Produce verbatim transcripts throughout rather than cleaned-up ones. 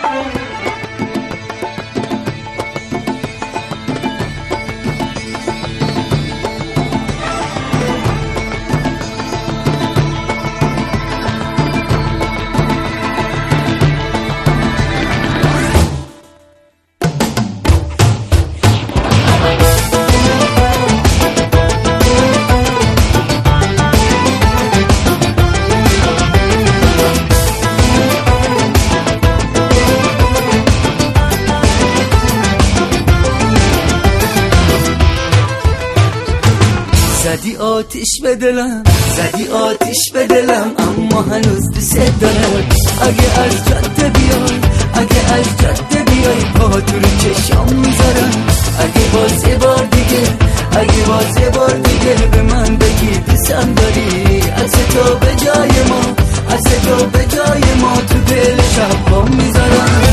زدی آتیش به دلم، زدی آتیش به دلم، اما هنوز دوست دارم. اگه از جاده بیای، اگه از جاده بیای، پا تو رو چشام میذارم. اگه باز یه بار دیگه، اگه باز یه بار دیگه به من بگی دوستم داری، از تو به جای ما، از تو به جای ما تو دل شب پا میذارم.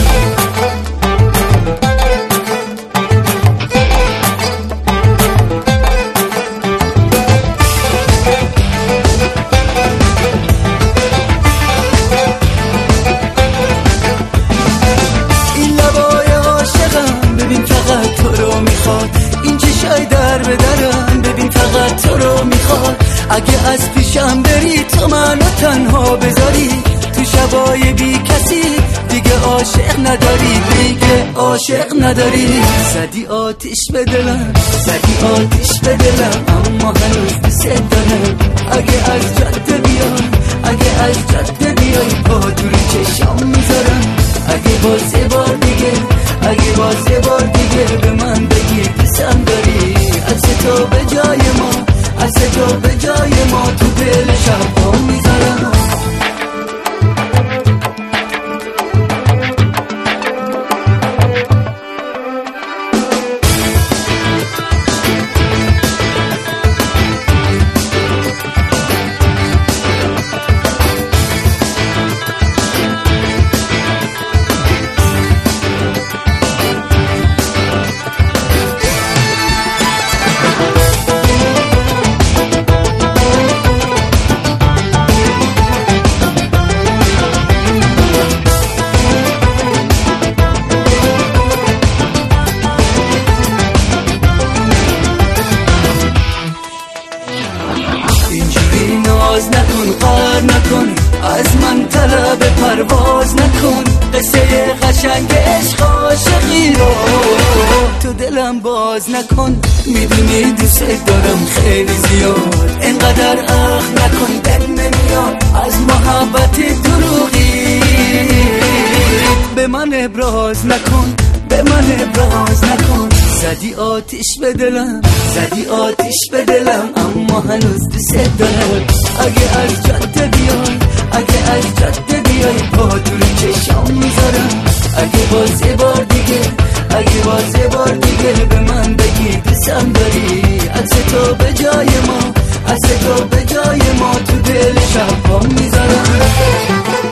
این چشای در به درم، ببین فقط تو رو میخواد. اگه از پیشم بری تو منو تنها بذاری، تو شبای بی کسی دیگه عاشق نداری، دیگه عاشق نداری. زدی آتیش به دلم، زدی آتیش به دلم، اما هنوز دوست دارم. اگه از جاده بیای، اگه از جاده بیای، پا تو رو چشام میذارم. اگه باز یه بار دیگه، اگه باز یه بار دیگه به من بگی دوستم داری، از تو به جای ما، از تو به جای ما تو دل شب پا میذارم. ناز نکن، قهر نکن، از من طلب پرواز نکن. قصه قشنگ عشق عاشقی رو تو دلم باز نکن. میدونی دوست دارم خیلی زیاد، اینقدر اخ نکن، دل نمیاد از محبت دروغی. به من ابراز نکن، به من ابراز نکن. زدی آتیش به دلم، زدی آتیش به دلم، اما هنوز دوست دارم. اگه از جاده بیای، اگه از جاده بیای، پا تو رو چشام میذارم. اگه باز یه بار دیگه، اگه باز یه بار دیگه به من بگی دوستم داری، از تو به جای ما، از تو به جای ما تو دل شب پا میذارم.